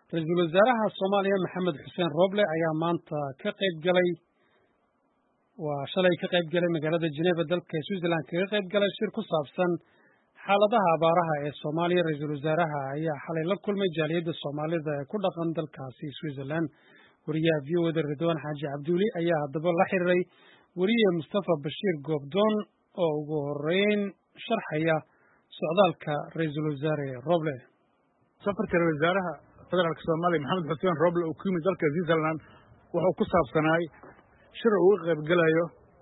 Ra'iisul Wasaaraha Soomaaliya Maxamed Xuseen Roble ayaa maanta shalay ka qayb galay magaalada Geneva dalka Switzerland kaga qayb galay shir ku saabsan xaaladaha abaaraha ee Soomaaliya. Ra'iisul Wasaaraha ayaa xalay la kulmay jaaliyadda Soomaalida ee ku dhaqan dalkaasi Switzerland. Wariyaha VOA Ridwaan Xaaji Cabduuli ayaa haddaba la xiriiray wariye Mustafa Bashiir Goobdoon oo ugu horreyn sharxaya socdaalka Ra'iisul Wasaare Roble. safarka Ra'iisul Wasaaraha Federaalka Soomaaliya Maxamed Xuseen Roble oo ku yimid dalka Switzerland wuxuu ku saabsanay shir uu ka qayb galayo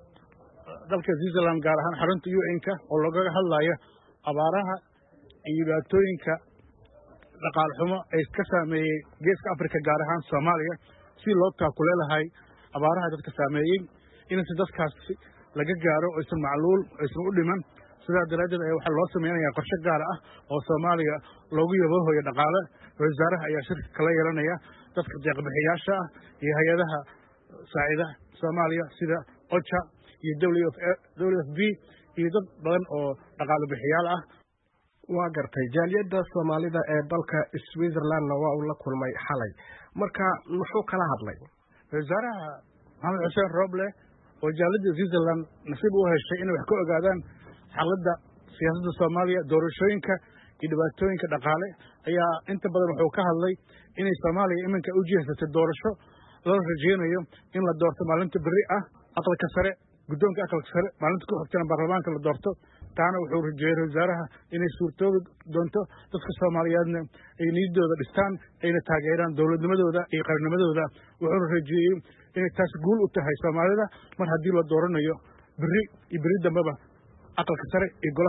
dalka Switzerland gaar ahaan xarunta UN-ka oo looga hadlayo abaaraha iyo dhibaatooyinka dhaqaale xumo ay ka saameeyay geeska Afrika gaar ahaan Soomaaliya si loo taakuleelahay abaaraha dadka saameeyay in dadkaas laga gaaro oo aysan macluul aysan u dhiman sidaa daraaddeed waxa loo sameeyaa qorshe gaar ah oo Soomaaliya loogu yaboohayo dhaqaale. Ra'iisul Wasaaraha ayaa shirka kala yeelanaya dadka deeq-bixiyaasha ah iyo hay'adaha saacida Soomaaliya sida OCHA iyo WFP iyo dad badan oo dhaqaale bixiyaal ah. waa gartay jaaliyadda Soomaalida ee dalka Switzerland waa uu la kulmay xalay marka muxuu kala hadlay Ra'iisul Wasaaraha Maxamed Xuseen Roble oo jaaliyadda Switzerland nasiib u heshay inay wax ka ogaadaan xaaladda siyaasadda Soomaaliya doorashooyinka iyo dhibaatooyinka dhaqaale ayaa inta badan wuxuu ka hadlay inay Soomaaliya iminka u jeesatay doorasho loo rajeynayo in la doorto maalinta berri ah aqalka sare guddoonka aqalka sare maalinta ku xigtana baarlamaanka la doorto taana wuxuu rajeeyay Ra'iisul Wasaaraha inay suurtoobi doonto dadka Soomaaliyeedna ay niyaddooda dhistaan ayna taageeraan dowladnimadooda iyo qarannimadooda wuxuu rajeeyay inay taas guul u tahay Soomaalida mar haddii la dooranayo berri dambaba aqalka sare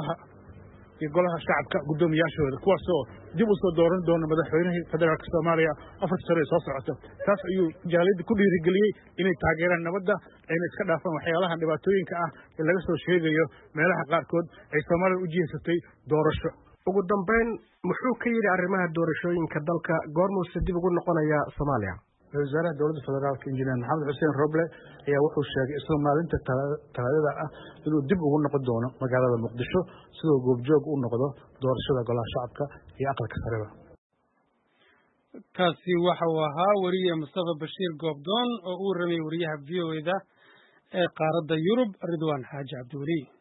iyo golaha shacabka guddoomiyaashooda kuwaasoo dib u soo dooran doona madaxweynihii federaalka Soomaaliya afarta sano ee soo socota. taas ayuu jaaliyadda ku dhiirigeliyey inay taageeraan nabadda ayna iska dhaafaan waxyaalaha dhibaatooyinka ah ee laga soo sheegayo meelaha qaarkood ay Soomaaliya u jeesatay doorasho. ugu dambeyn muxuu ka yidhi arrimaha doorashooyinka dalka goormuuse dib ugu noqonaya Soomaaliya? Ra'iisul Wasaaraha Dowladda Federaalka Injineer Maxamed Xuseen Roble ayaa wuxuu sheegay isla maalinta Talaadada ah inuu dib ugu noqon doono magaalada Muqdisho sidoo goobjoog u noqdo doorashada golaha shacabka iyo aqalka sareba. kaasi waxa uu ahaa wariye Mustafa Bashiir Goobdoon oo uu ramay wariyaha VOA ee qaaradda Yurub Ridwaan Xaaji Cabduuli.